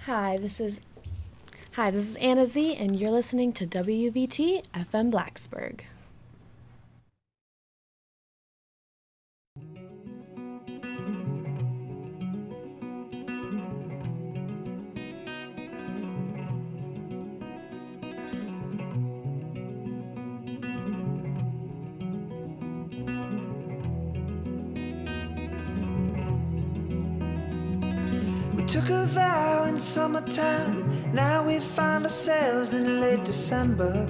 Hi, this is Anna Z, and you're listening to WVT FM Blacksburg. Took a vow in summertime, now we find ourselves in late December.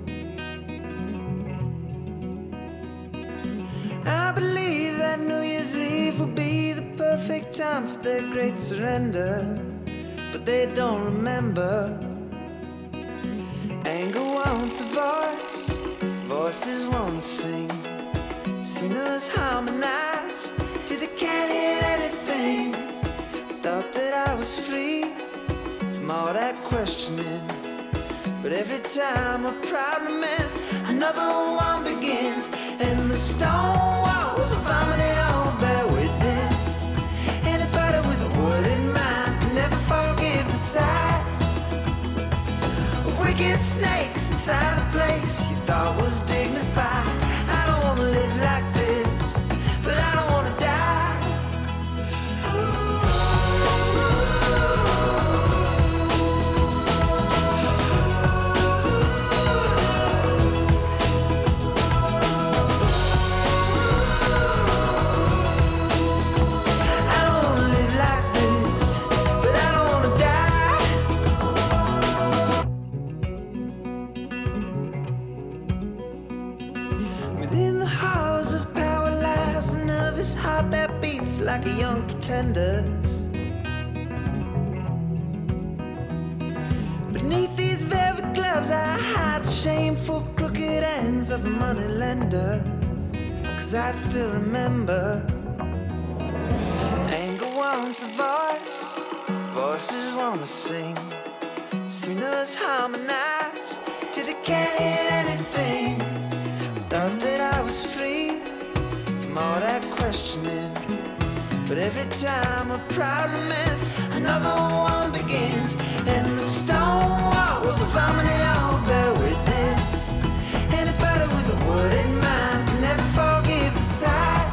I believe that New Year's Eve will be the perfect time for their great surrender, but they don't remember. Anger wants a voice, voices want to sing, singers harmonize till they can't hear anything. Thought that I was free from all that questioning, but every time a problem ends, another one begins, and the stone walls of harmony all bear witness. Anybody with a word in mind can never forgive the sight of wicked snakes inside a place you thought was dignified. I don't want to live like this, but I don't want to die. Heart that beats like a young pretender's. Beneath these velvet gloves I hide the shameful crooked ends of a money lender, 'cause I still remember. Anger wants a voice, voices want to sing, singers harmonize till they can't hear anything. Thought that I was free from all that questioning, but every time a problem ends, another one begins, and the stone walls of harmony all bear witness. Anybody with a word in mind can never forgive the sight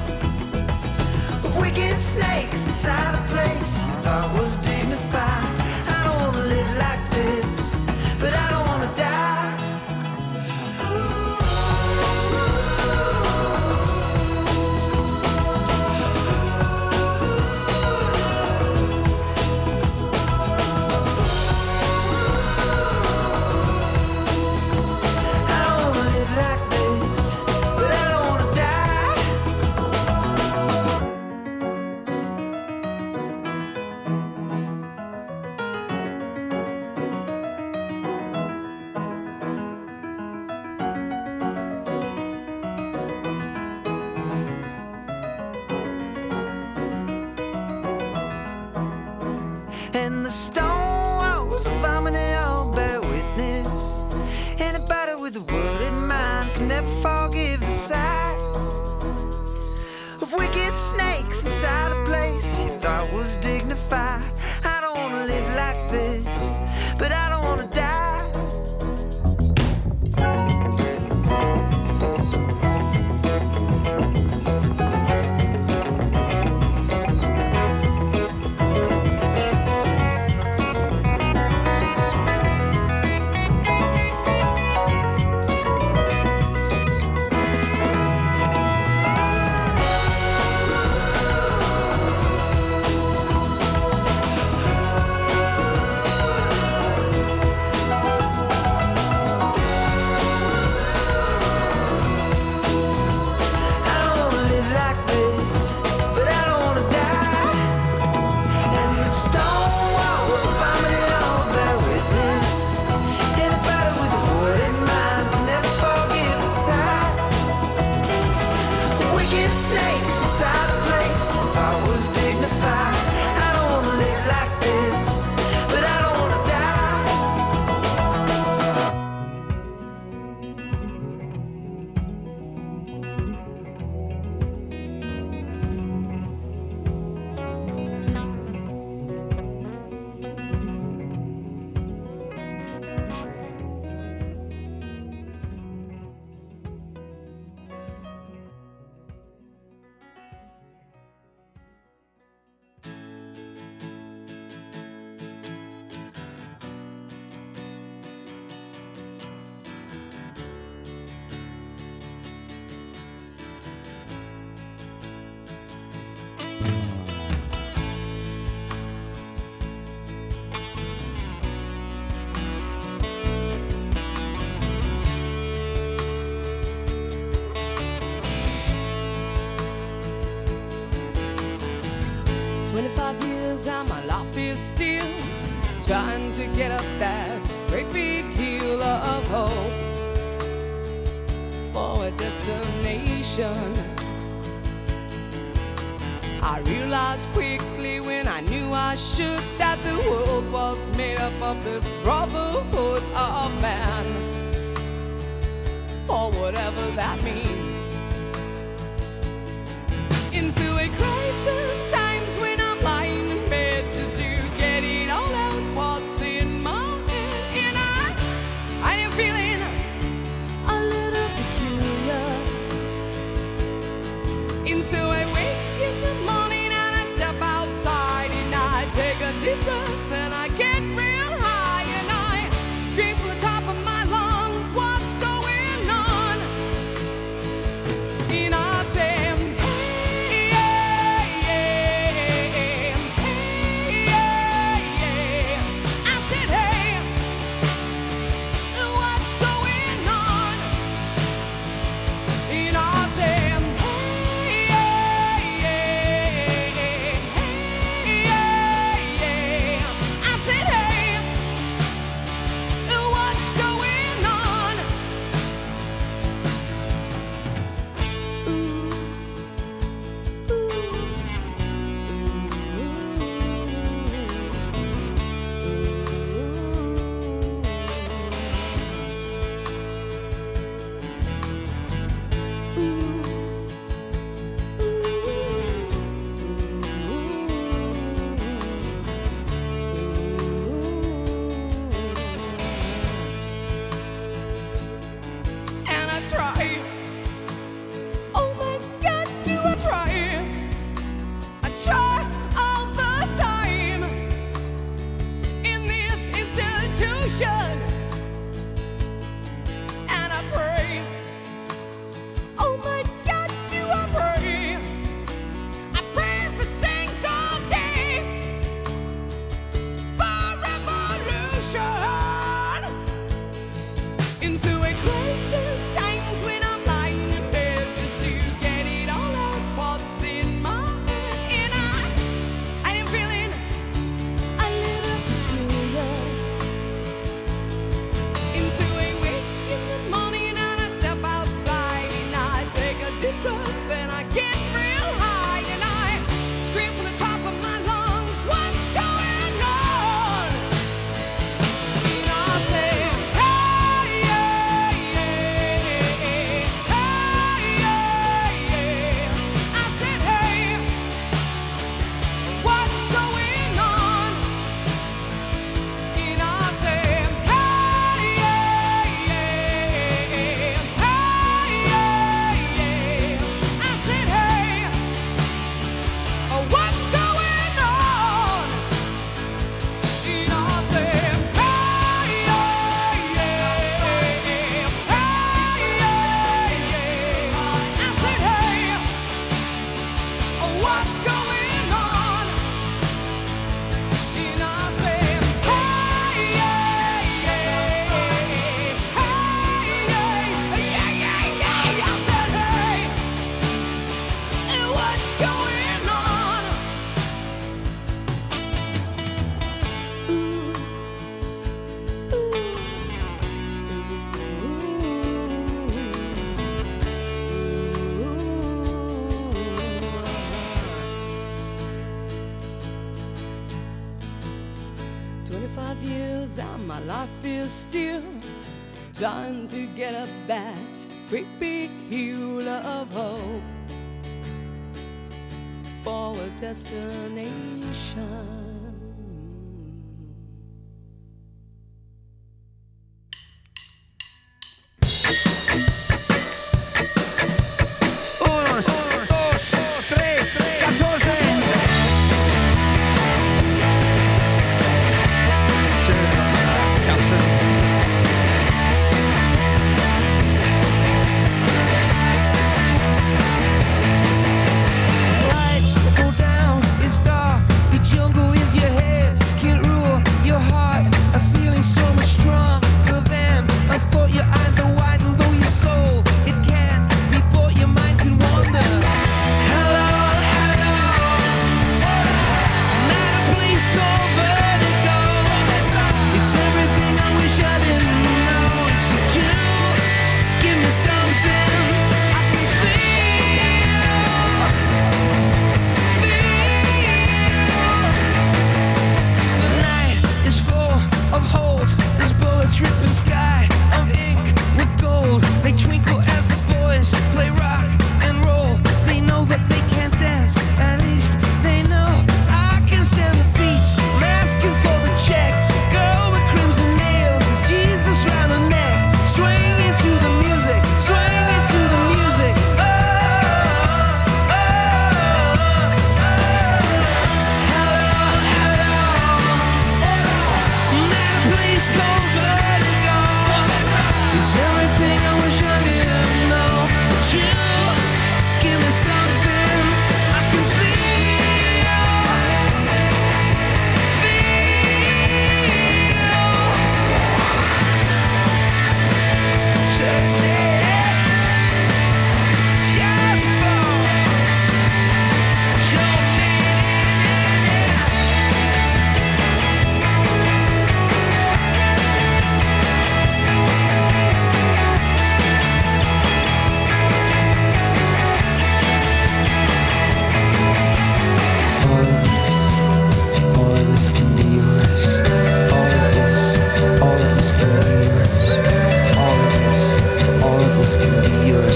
of wicked snakes inside a place you thought was dignified. I don't want to live like this, but I don't want to die. And the stone walls of harmony all bear witness. Anybody with a word in mind can never forgive the sight of wicked snakes inside a place you thought was dignified. I don't want to live like this, but I don't want to die. trying to get up that great big hill of hope for a destination. I realized quickly when I knew I should that the world was made up of this brotherhood of man, for whatever that means. Into a crisis times when I'm lying in bed just to get it all out what's in my head, and I am feeling a little peculiar. And so I wake in the morning and I step outside and I take a deep breath and I get real high and I scream from the top of my lungs, what's going on? And I say, hey, yeah, yeah, hey, yeah, yeah. I said, hey, what's going on? And I say, hey, yeah, yeah, hey, yeah, yeah. I said, hey, what's going on? And I try. Oh my God, do I try? I try all the time in this institution. And I pray. Oh my God, do I pray? I pray every single day for revolution. Into a crisis times when I'm lying in bed just to get it all out what's in my head, and I am feeling a little peculiar. Into a wake in the morning and I step outside and I take a deep breath and I get real high and I scream from the top of my lungs, what's going on? And I say, hey, yeah, yeah, hey, yeah, yeah. I said, hey, what's going on? And I say, hey, yeah, yeah, hey, yeah, yeah. I said, hey, what's going on? And I say, hey, yeah, yeah, hey, yeah, yeah. I said, hey, what's going on? And I say, hey, yeah, yeah, hey, yeah, yeah, yeah. I said, hey, what's going on? "25 years and my life is still trying to get up that great big hill of hope for a destination." Lights go down, it's dark, the jungle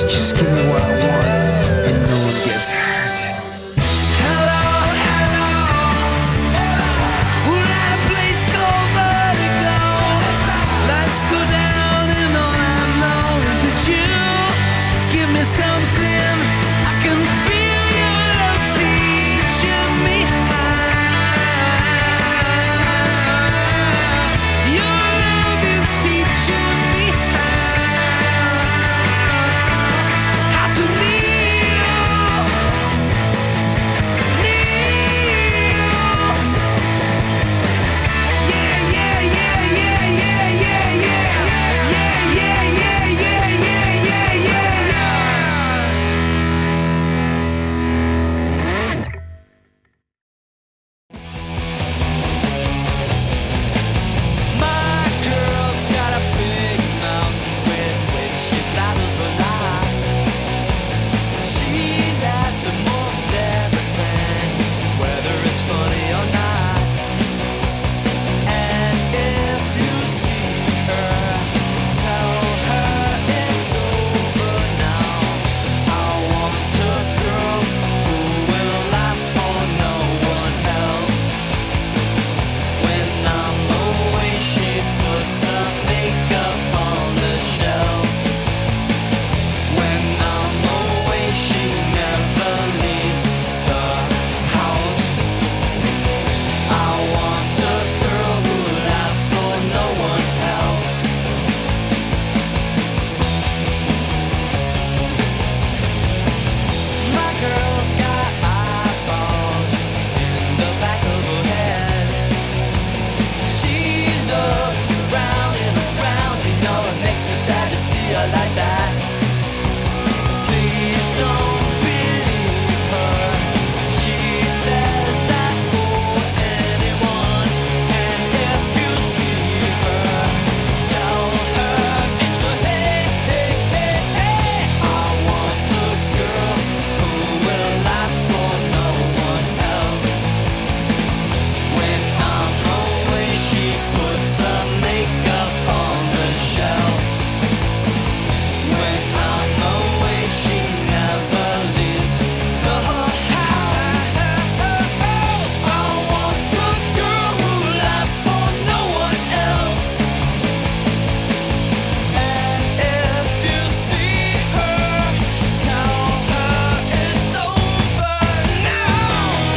Just give me what I want, and no one gets hurt. Hello, hello. We're at a place called Vertigo. Lights go down, and all I know is that you give me something. I can feel your love teaching me how. Your love is teaching me how to kneel. Yeah, yeah, yeah, yeah, yeah, yeah, yeah. Yeah, yeah, yeah, yeah, yeah, yeah, yeah. My girl's got a big mouth with which she blathers a lot. She laughs at most everything, whether it's funny or not. And if you see her, tell her it's over now. I want a girl who will laugh for no one else. When I'm away, she puts her makeup on the shelf. When I'm away, she never leaves the house. I want a girl who laughs for no one else. My girl's got eyeballs in the back of her head. She looks around and around, you know it makes me sad to see her like that. Please don't believe her. She says that for anyone. And if you see her, tell her it's a hey, hey, hey, hey. I want a girl who will laugh for no one else. When I'm away, she puts her makeup on the shelf. When I'm away, she never leaves the house. I want a girl who laughs for no one else. And if you see her, tell her it's over now.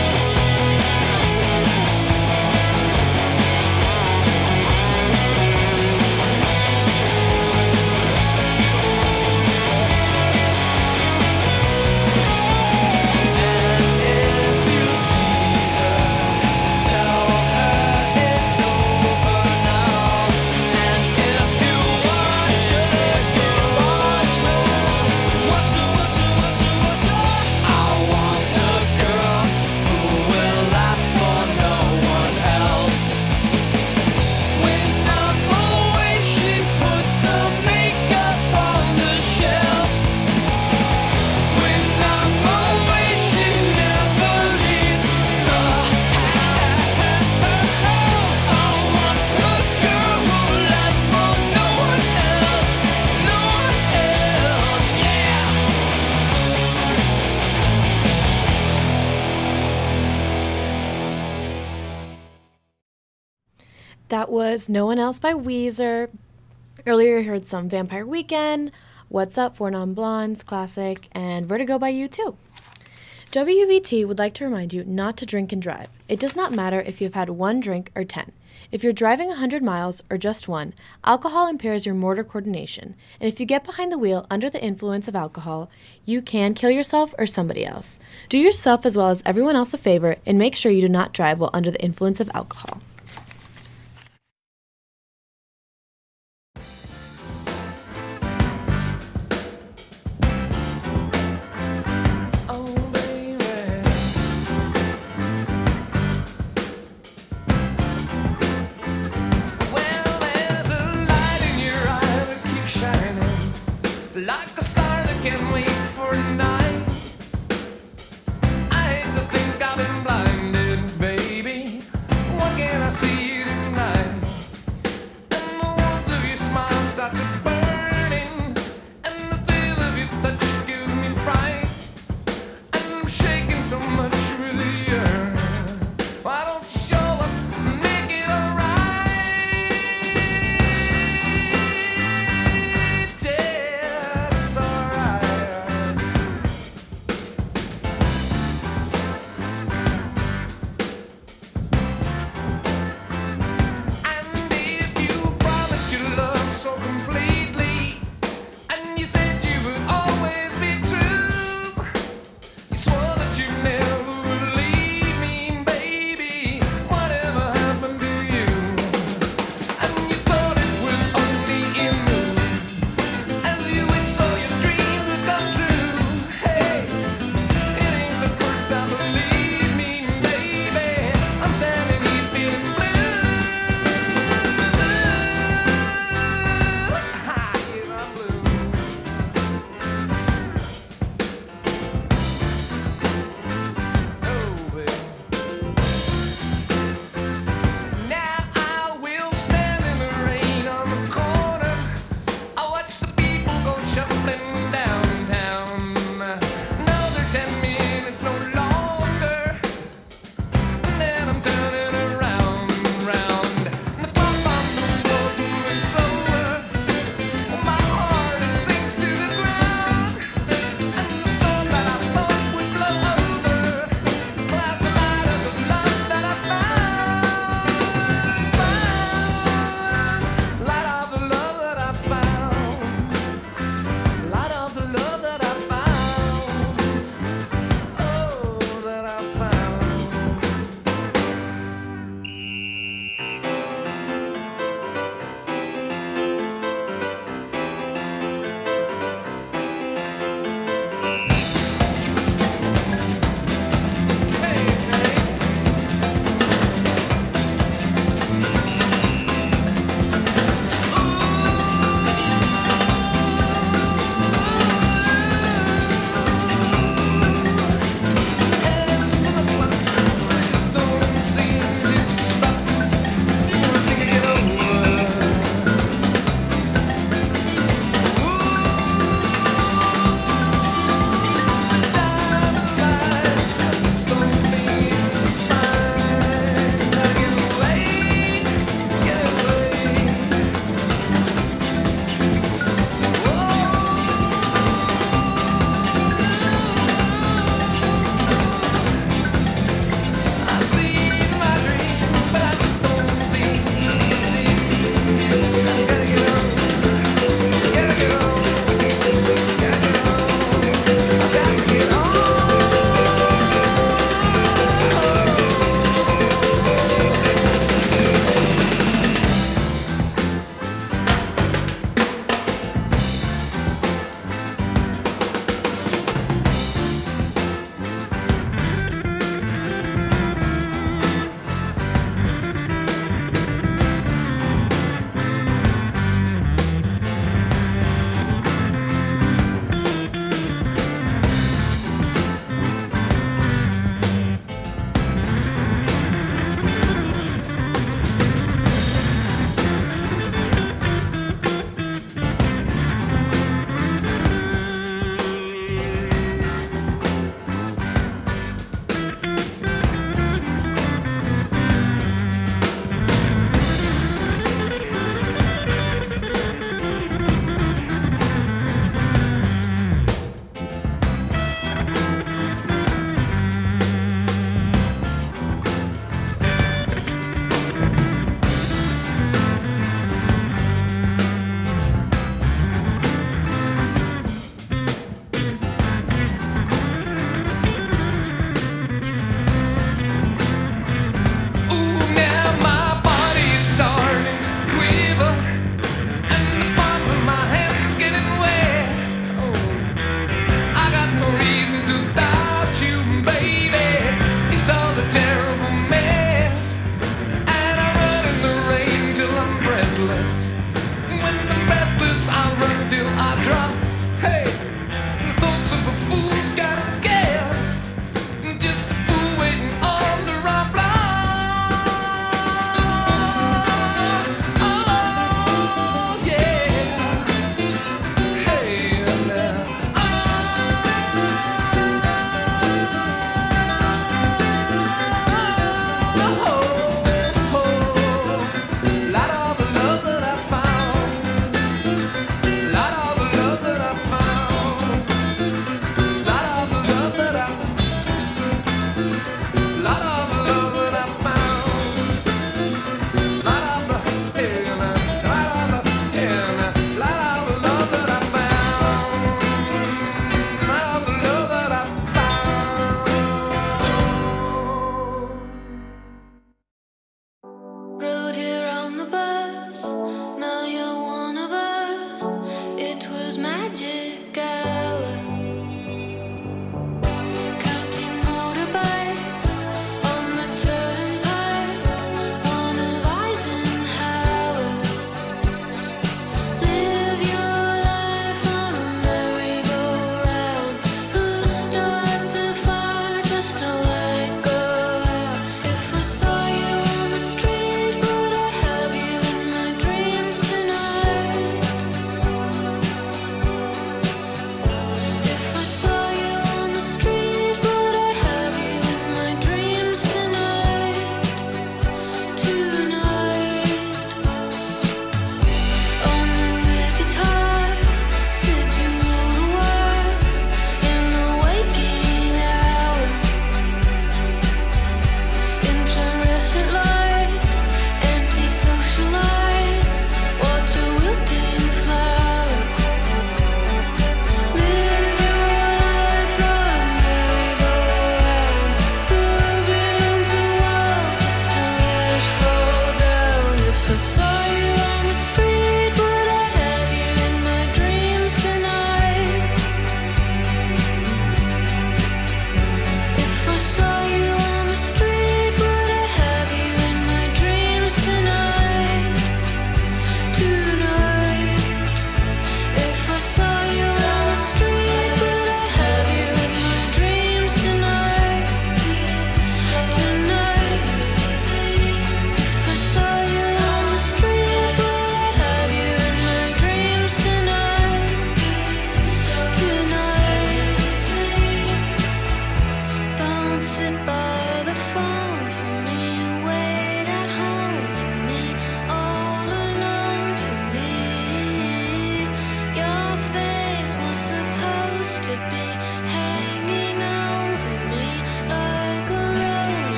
That was No One Else by Weezer. Earlier, you heard some Vampire Weekend, What's Up, Four Non Blondes, Classic, and Vertigo by U2. WVT would like to remind you not to drink and drive. It does not matter if you've had 1 drink or 10. If you're driving 100 miles or just 1, alcohol impairs your motor coordination, and if you get behind the wheel under the influence of alcohol, you can kill yourself or somebody else. Do yourself as well as everyone else a favor and make sure you do not drive while under the influence of alcohol. Oh, baby. Well, there's a light in your eye that keeps shining like a star that can't wait for a night. I hate to think I've been blinded, baby. What can I see tonight? And the warmth of your smile starts burning, and the thrill of your touch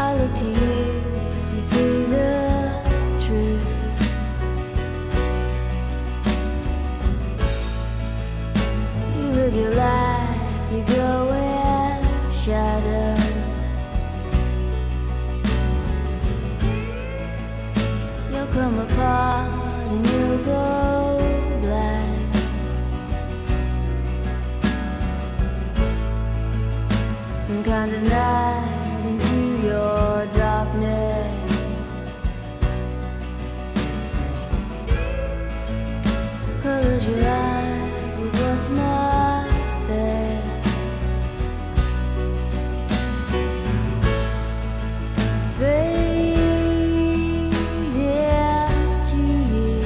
I look to you to see the truth. You live your life, you go where shadows. You'll come apart and you'll go black. Some kind of night into your darkness. Close your eyes with what's not there. Fade into you.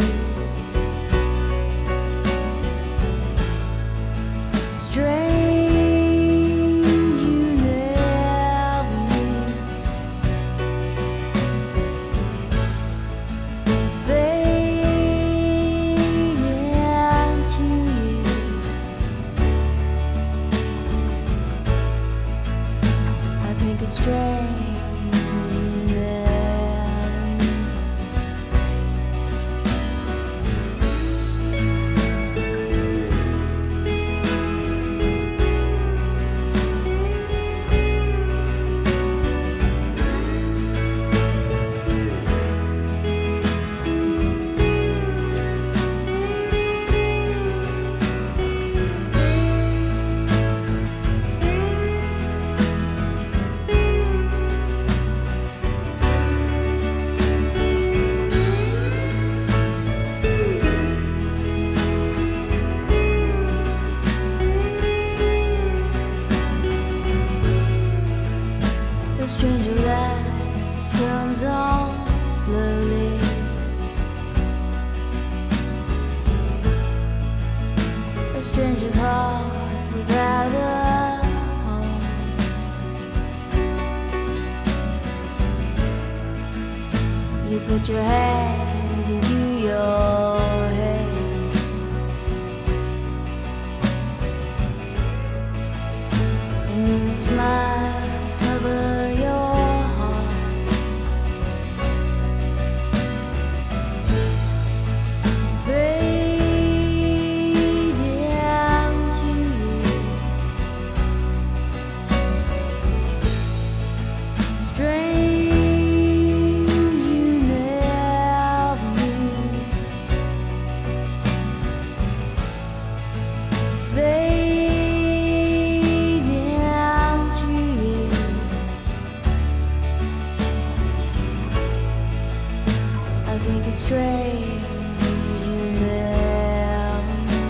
Strange you never knew. Fade into you. I think it's strange you never knew. The stranger light comes on slowly. A stranger's heart without a home. You put your hands into your head. And then smiles cover your heart. Fade into you. Strange you never knew. Fade into you. I think it's strange you never knew.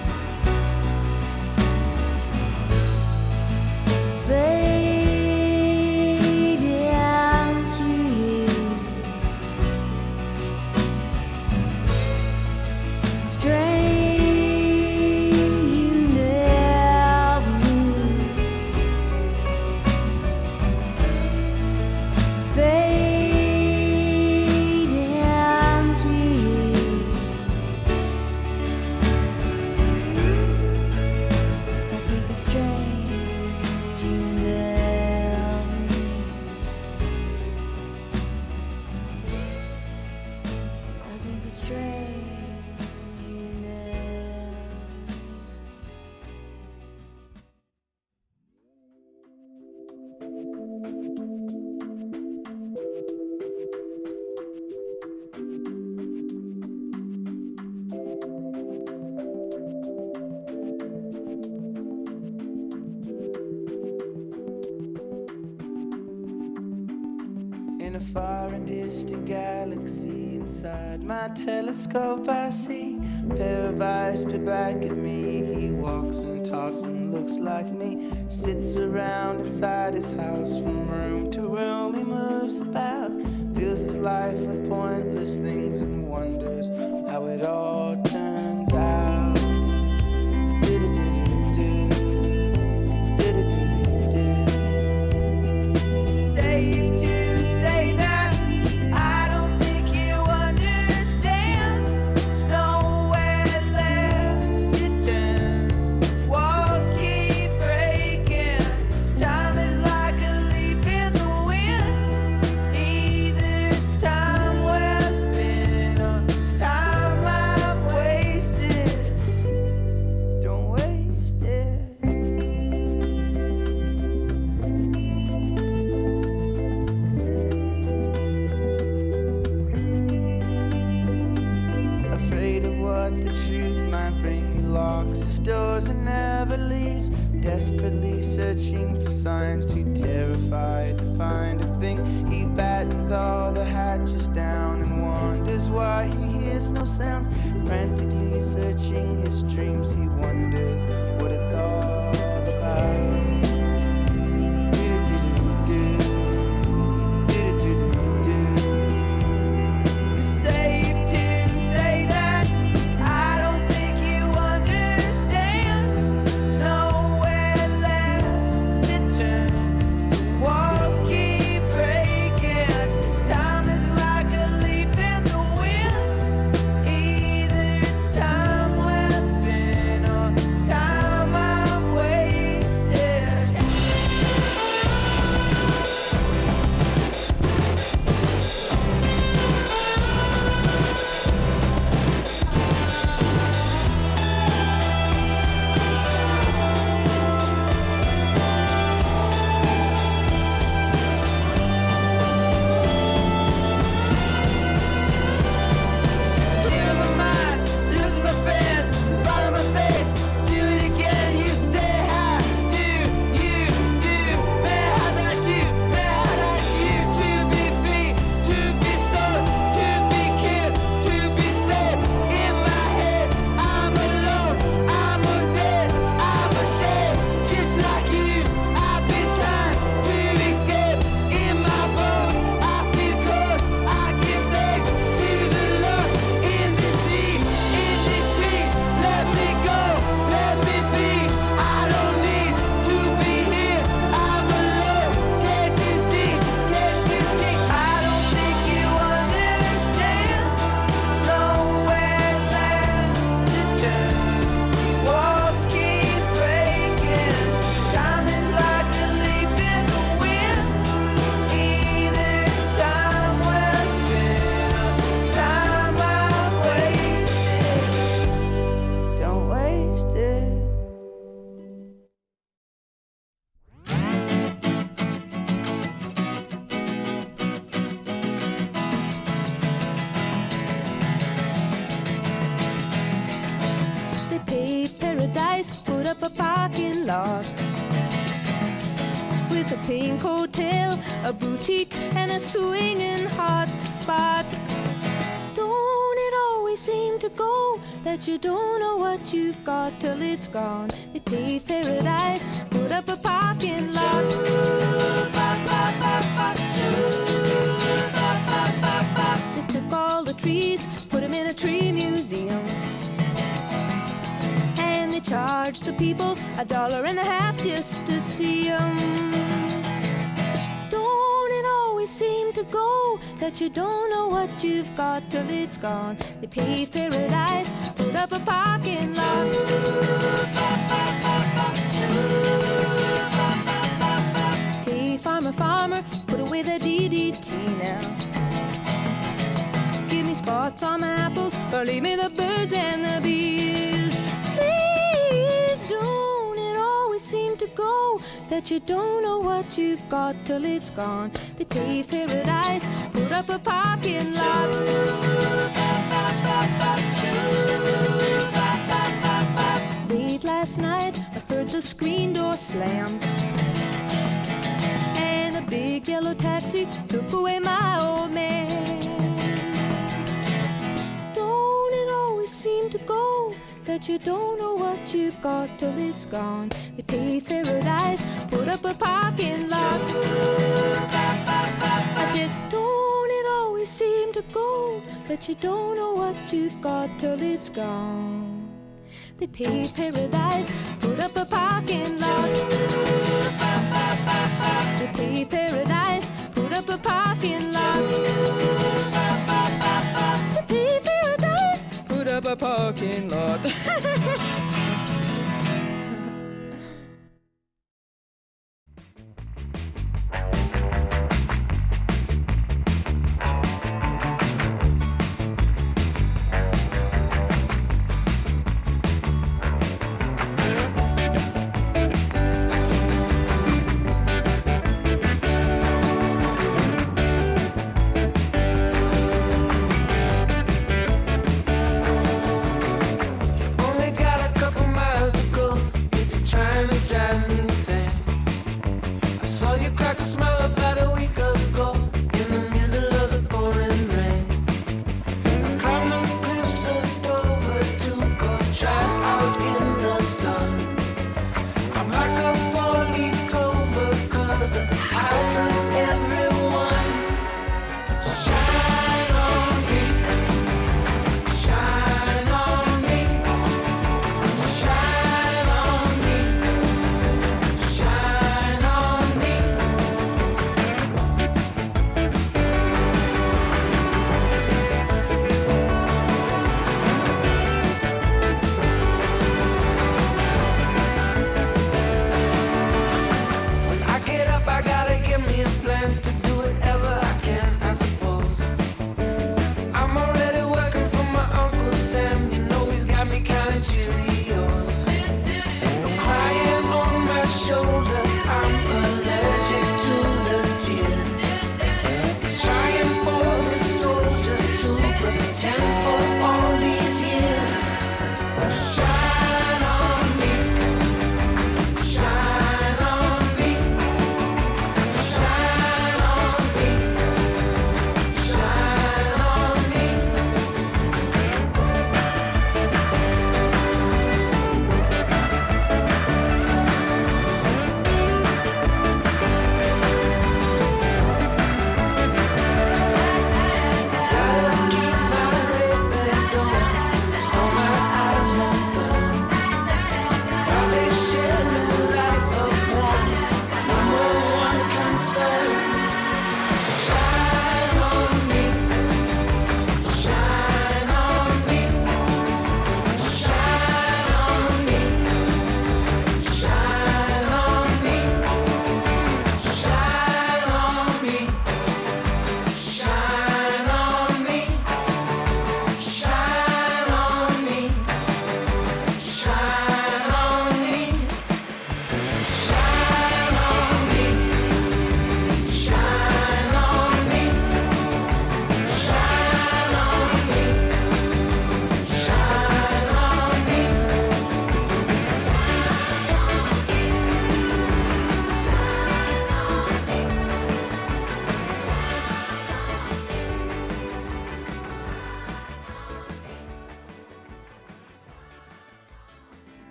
Fade into you. Strange you never knew. Fade into you. I think it's strange you never knew. I think it's strange you never In a far and distant galaxy, inside my telescope I see a pair of eyes peer back at me. He walks and talks and looks like me, sits around inside his house. From room to room he moves about, fills his life with pointless things and wonders how it all turns out. Do-do-do-do-do. Do-do-do-do-do. Safe to say that I don't think you understand. There's nowhere left to turn. Walls keep breaking. Time is like a leaf in the wind. locks his doors and never leaves, desperately searching for signs, too terrified to find a thing. He battens all the hatches down and wonders why he hears no sounds. Frantically searching his dreams, he wonders what it's all about. up a parking lot with a pink hotel, a boutique, and a swinging hot spot. Don't it always seem to go that you don't know what you've got till it's gone? They paved paradise, put up a parking lot. They took all the trees, put them in a tree museum. And they charged the people $1.50 just to see them. Don't it always seem to go that you don't know what you've got till it's gone? They paved paradise, put up a parking lot. Hey, farmer, farmer, put away the DDT now. Give me spots on my apples, or leave me the birds and the bees. Please, don't it always seem to go that you don't know what you've got till it's gone? They paved paradise, put up a parking lot. Late last night, I heard the screen door slam, and a big yellow taxi took away my old man. Don't it always seem to go that you don't know what you've got till it's gone? They paved paradise, put up a parking lot. I said, don't it always seem to go that you don't know what you've got till it's gone? They paved paradise, put up a parking lot. They paved paradise, put up a parking lot. They paved paradise, put up a parking lot.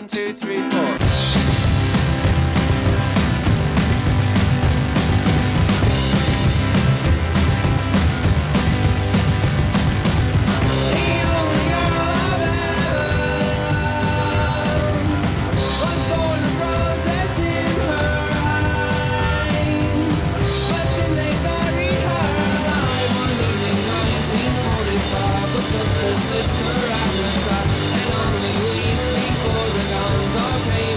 1, 2, 3, 4. Sister at the top, and only we sleep for the guns are came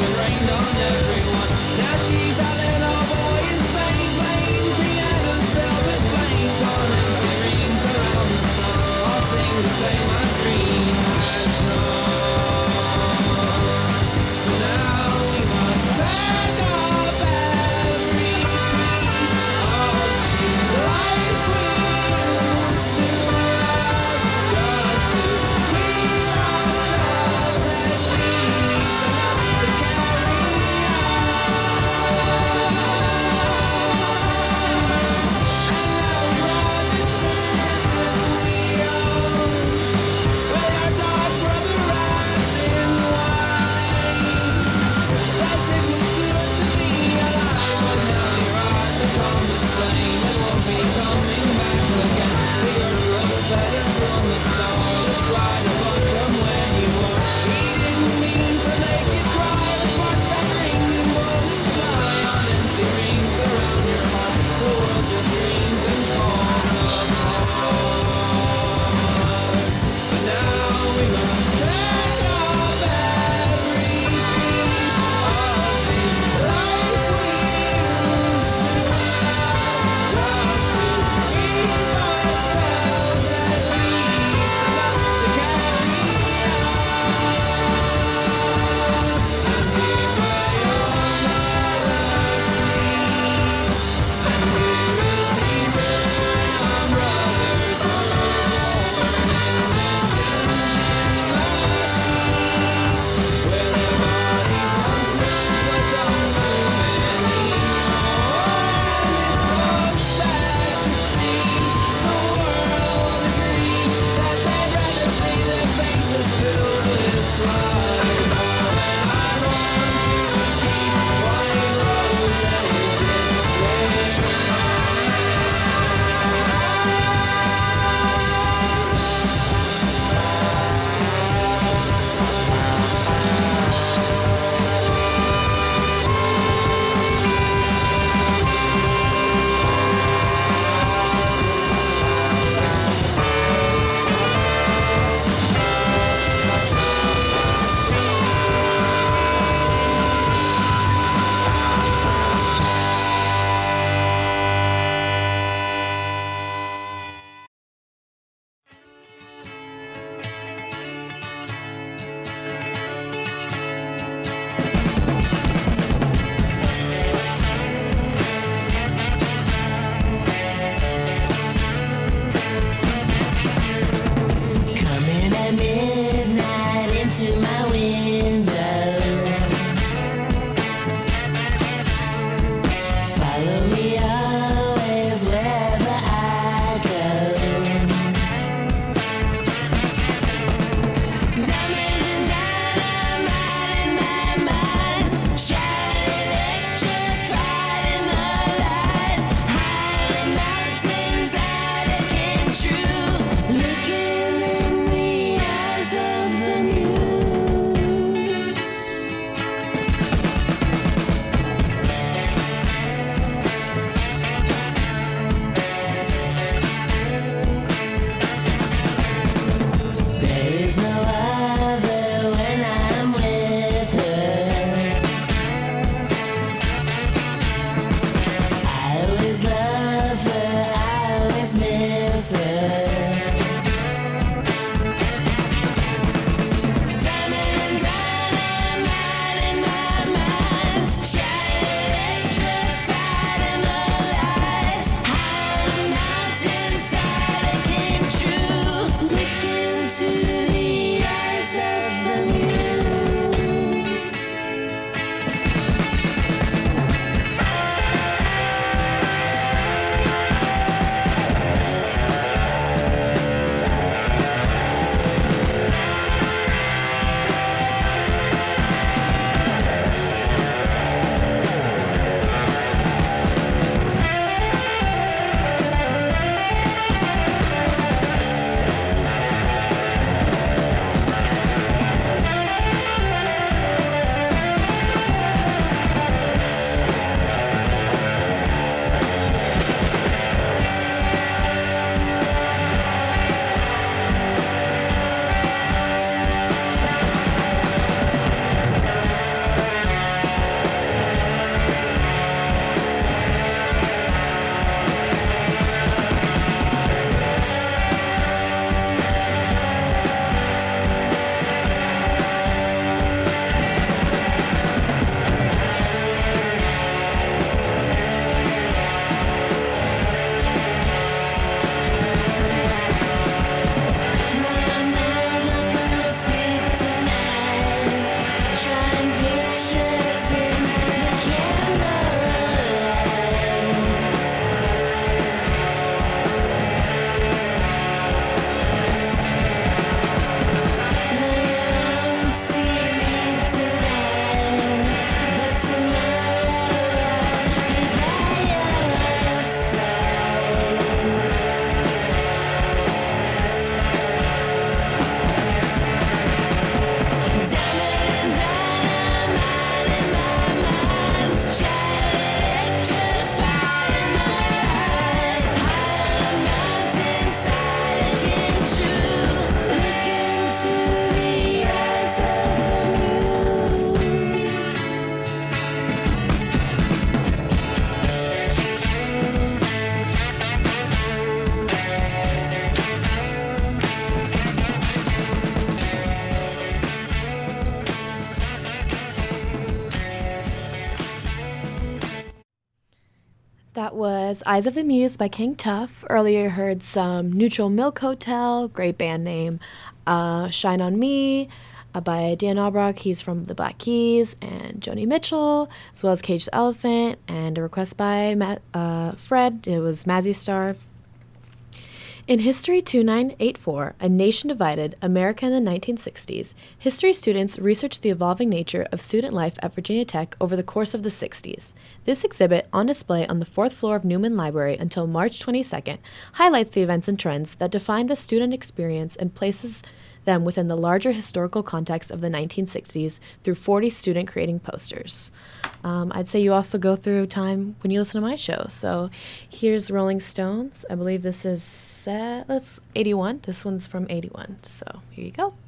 That was Eyes of the Muse by King Tuff. Earlier you heard some Neutral Milk Hotel, great band name. Shine on Me by Dan Albrock, he's from the Black Keys, and Joni Mitchell, as well as Cage the Elephant, and a request by Fred, it was Mazzy Star. In History 2984, A Nation Divided, America in the 1960s, history students researched the evolving nature of student life at Virginia Tech over the course of the 60s. This exhibit, on display on the 4th floor of Newman Library until March 22nd, highlights the events and trends that defined the student experience and places them within the larger historical context of the 1960s through 40 student creating posters. I'd say you also go through time when you listen to my show. So here's Rolling Stones. I believe this is that's 81. This one's from 81. So here you go.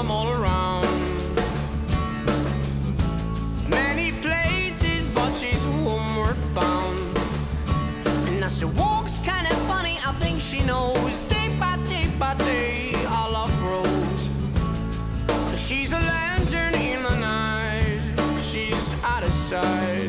them all around. Many places, but she's homeward bound. And now she walks kind of funny, I think she knows. Day by day, our love grows. She's a lantern in the night, she's out of sight.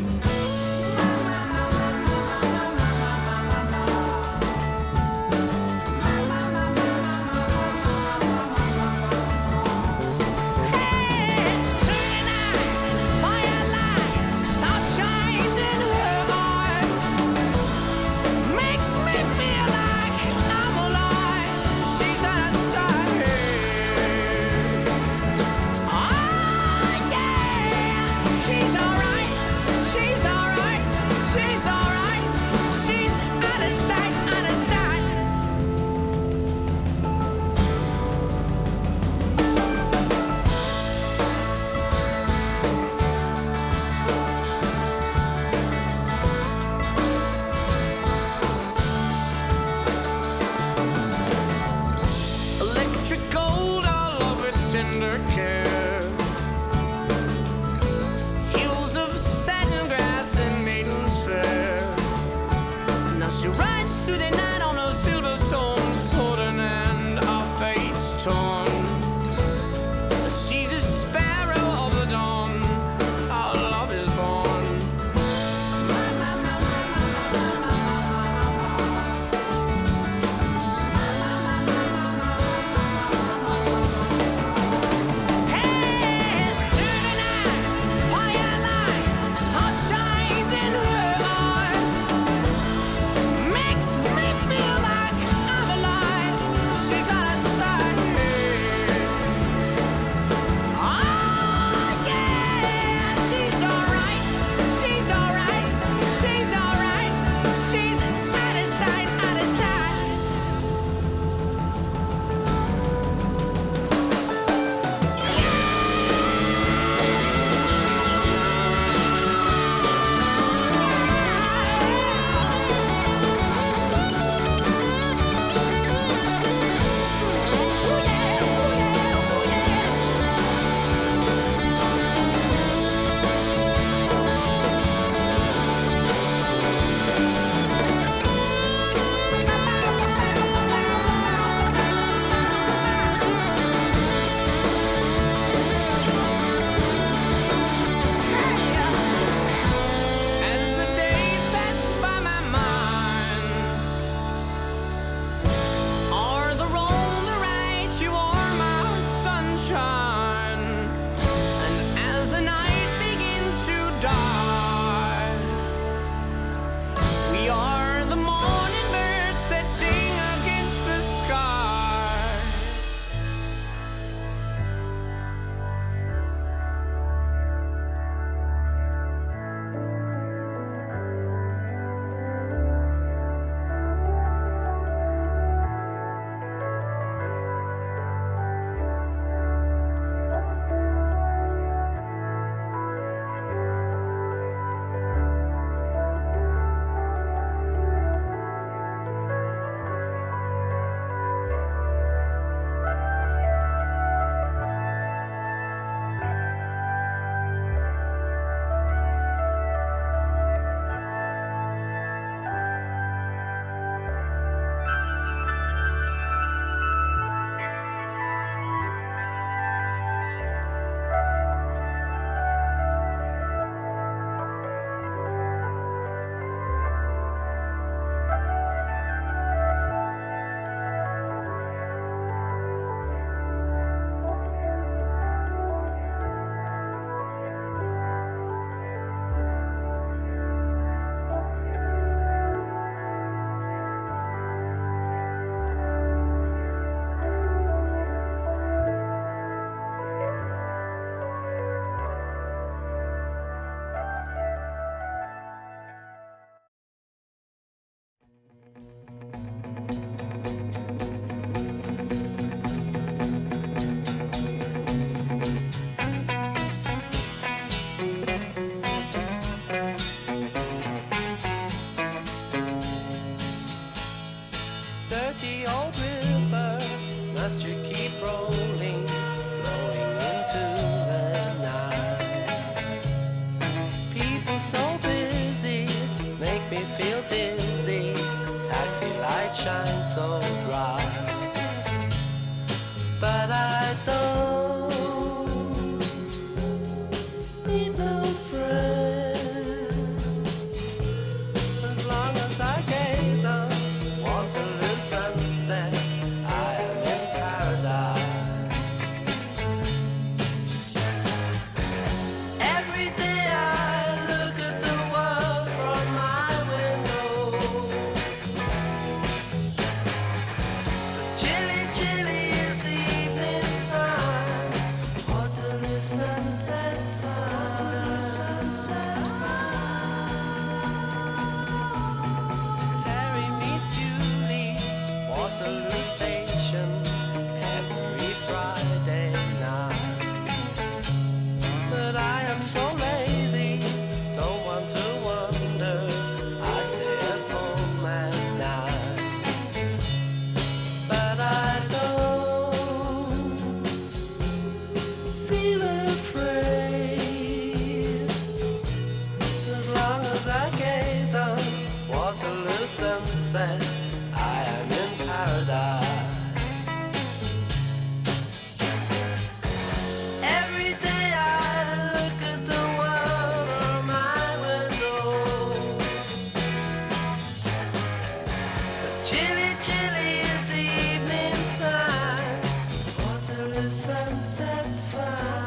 the sun sets fine.